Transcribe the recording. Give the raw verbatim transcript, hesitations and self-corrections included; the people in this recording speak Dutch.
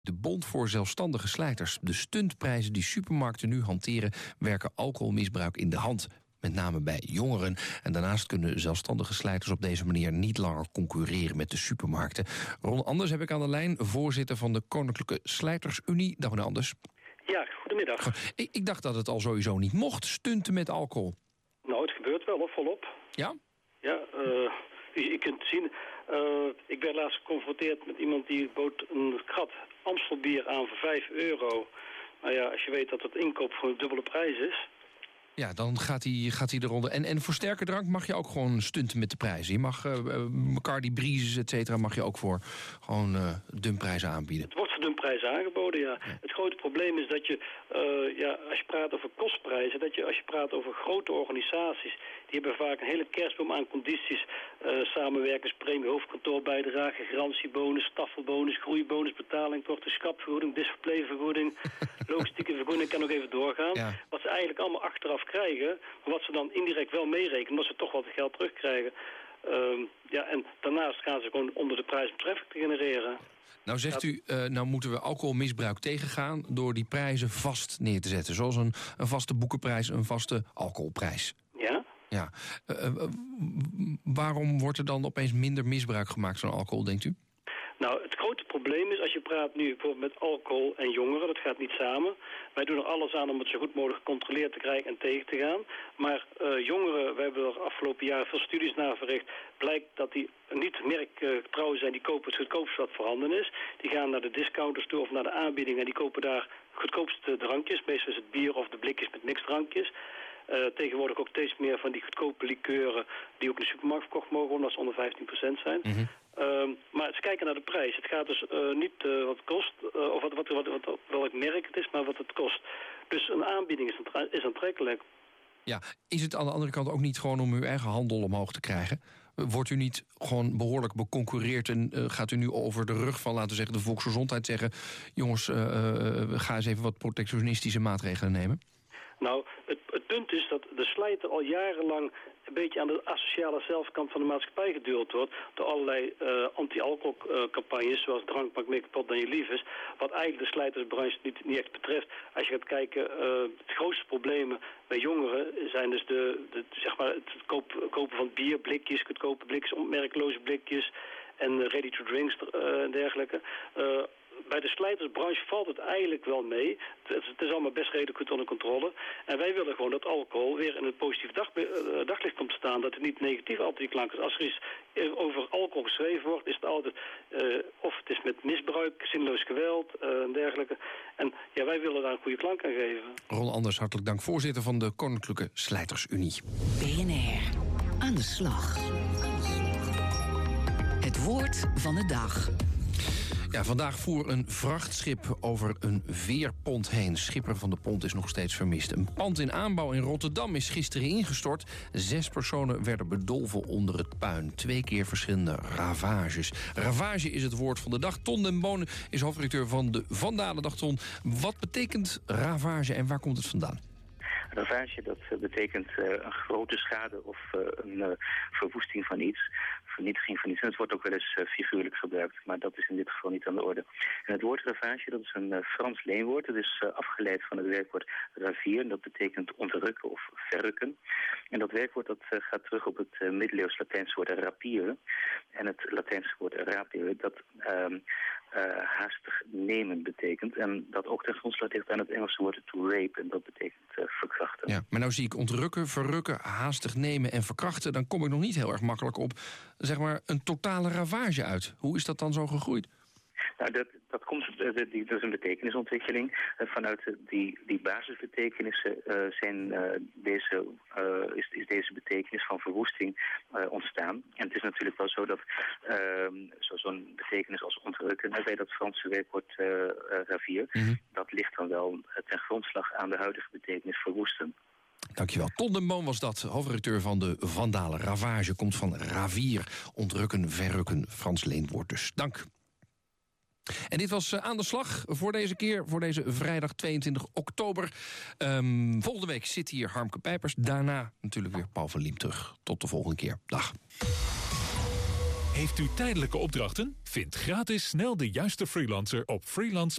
De Bond voor Zelfstandige Slijters. De stuntprijzen die supermarkten nu hanteren werken alcoholmisbruik in de hand. Met name bij jongeren. En daarnaast kunnen zelfstandige slijters op deze manier niet langer concurreren met de supermarkten. Ron Anders heb ik aan de lijn, voorzitter van de Koninklijke Slijtersunie. Dag meneer Anders. Ja, goedemiddag. Ik, ik dacht dat het al sowieso niet mocht, stunten met alcohol. Nou, het gebeurt wel, of volop. Ja? Ja, uh, je, je kunt zien. Uh, ik werd laatst geconfronteerd met iemand die bood een gat Amstelbier aan voor vijf euro. Nou ja, als je weet dat het inkoop voor een dubbele prijs is. Ja, dan gaat hij, gaat hij eronder. En, en voor sterke drank mag je ook gewoon stunten met de prijzen. Je mag uh, Bacardi Breezes, et cetera, mag je ook voor gewoon uh, dumprijzen aanbieden. Het wordt voor dumprijzen aangeboden, ja. ja. Het grote probleem is dat je, uh, ja, als je praat over kostprijzen, dat je als je praat over grote organisaties, die hebben vaak een hele kerstboom aan condities. Uh, samenwerkingspremie, hoofdkantoorbijdrage, garantiebonus, staffelbonus, groeibonus, betaling, toch de schapvergoeding, displayvergoeding, logistieke vergoeding, ik kan ook even doorgaan. Ja. Wat ze eigenlijk allemaal achteraf krijgen, maar wat ze dan indirect wel meerekenen, omdat ze toch wat geld terugkrijgen. Uh, ja, en daarnaast gaan ze gewoon onder de prijs om traffic te genereren. Nou zegt u, uh, nou moeten we alcoholmisbruik tegengaan door die prijzen vast neer te zetten. Zoals een, een vaste boekenprijs, een vaste alcoholprijs. Ja? Ja. Uh, uh, waarom wordt er dan opeens minder misbruik gemaakt van alcohol, denkt u? Nou, het grote probleem is, als je praat nu bijvoorbeeld met alcohol en jongeren, dat gaat niet samen. Wij doen er alles aan om het zo goed mogelijk gecontroleerd te krijgen en tegen te gaan. Maar uh, jongeren, we hebben er afgelopen jaar veel studies naar verricht, blijkt dat die niet merktrouw zijn, die kopen het goedkoopste wat voorhanden is. Die gaan naar de discounters toe of naar de aanbiedingen en die kopen daar goedkoopste drankjes. Meestal is het bier of de blikjes met mixdrankjes. Uh, tegenwoordig ook steeds meer van die goedkope likeuren die ook in de supermarkt verkocht mogen worden als ze onder vijftien procent zijn. Mm-hmm. Uh, maar ze kijken naar de prijs. Het gaat dus uh, niet uh, wat het kost, uh, of wat, wat, wat, wat, welk merk het is, maar wat het kost. Dus een aanbieding is, is aantrekkelijk. Ja, is het aan de andere kant ook niet gewoon om uw eigen handel omhoog te krijgen? Wordt u niet gewoon behoorlijk beconcurreerd en uh, gaat u nu over de rug van, laten we zeggen, de volksgezondheid zeggen, jongens, uh, uh, ga eens even wat protectionistische maatregelen nemen? Nou, het, het punt is dat de slijter al jarenlang een beetje aan de asociale zelfkant van de maatschappij geduwd wordt door allerlei uh, anti-alcoholcampagnes, uh, zoals drank maakt meer kapot dan je lief is, wat eigenlijk de slijtersbranche niet, niet echt betreft. Als je gaat kijken, uh, het grootste problemen bij jongeren zijn dus de, de, zeg maar het koop, kopen van bierblikjes, goedkope blikjes, onmerkloze blikjes en uh, ready-to-drinks uh, en dergelijke. Uh, Bij de slijtersbranche valt het eigenlijk wel mee. Het, het is allemaal best redelijk goed onder controle. En wij willen gewoon dat alcohol weer in een positief dag, uh, daglicht komt te staan. Dat het niet negatief altijd klank is. Als er iets over alcohol geschreven wordt, is het altijd uh, of het is met misbruik, zinloos geweld uh, en dergelijke. En ja, wij willen daar een goede klank aan geven. Ron Anders, hartelijk dank, voorzitter van de Koninklijke Slijtersunie. B N R aan de slag. Het woord van de dag. Ja, vandaag voer een vrachtschip over een veerpont heen. Schipper van de pont is nog steeds vermist. Een pand in aanbouw in Rotterdam is gisteren ingestort. Zes personen werden bedolven onder het puin. Twee keer verschillende ravages. Ravage is het woord van de dag. Ton den Boon is hoofdredacteur van de Vandalen. Dag Ton, wat betekent ravage en waar komt het vandaan? Ravage, dat betekent uh, een grote schade of uh, een uh, verwoesting van iets, vernietiging van iets. En het wordt ook wel eens uh, figuurlijk gebruikt, maar dat is in dit geval niet aan de orde. En het woord ravage, dat is een uh, Frans leenwoord. Het is uh, afgeleid van het werkwoord ravier, en dat betekent ontrukken of verrukken. En dat werkwoord dat uh, gaat terug op het uh, middeleeuws Latijnse woord rapire. En het Latijnse woord rapire, dat uh, uh, haastig nemen betekent. En dat ook ten grondslag ligt aan het Engelse woord to rape, en dat betekent uh, verkrachten. Ja, maar nou zie ik ontrukken, verrukken, haastig nemen en verkrachten. Dan kom ik nog niet heel erg makkelijk op, zeg maar, een totale ravage uit. Hoe is dat dan zo gegroeid? Nou, dat, dat, komt, dat is een betekenisontwikkeling. Vanuit die, die basisbetekenissen uh, zijn, uh, deze, uh, is, is deze betekenis van verwoesting uh, ontstaan. En het is natuurlijk wel zo dat uh, zo, zo'n betekenis als ontrukken, bij dat Franse werkwoord uh, uh, ravier, mm-hmm. dat ligt dan wel ten grondslag aan de huidige betekenis verwoesten. Dankjewel. Ton den Boon was dat, hoofdredacteur van de Vandalen. Ravage komt van ravier, ontrukken, verrukken, Frans leenwoord dus. Dank. En dit was Aan de Slag voor deze keer, voor deze vrijdag tweeëntwintig oktober. Um, volgende week zit hier Harmke Pijpers. Daarna natuurlijk weer Paul van Liem terug. Tot de volgende keer. Dag. Heeft u tijdelijke opdrachten? Vind gratis snel de juiste freelancer op freelance